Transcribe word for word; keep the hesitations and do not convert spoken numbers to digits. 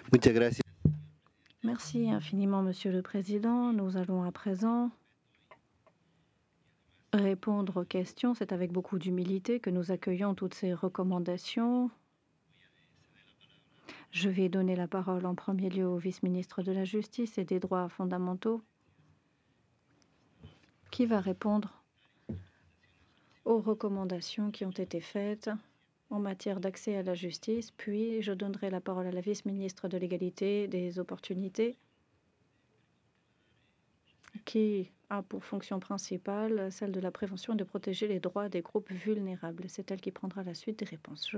Muchas gracias. Merci infiniment, Monsieur le Président. Nous allons à présent répondre aux questions. C'est avec beaucoup d'humilité que nous accueillons toutes ces recommandations. Je vais donner la parole en premier lieu au vice-ministre de la Justice et des droits fondamentaux, qui va répondre aux recommandations qui ont été faites en matière d'accès à la justice. Puis, je donnerai la parole à la vice-ministre de l'égalité des opportunités, qui a pour fonction principale celle de la prévention et de protéger les droits des groupes vulnérables. C'est elle qui prendra la suite des réponses. Je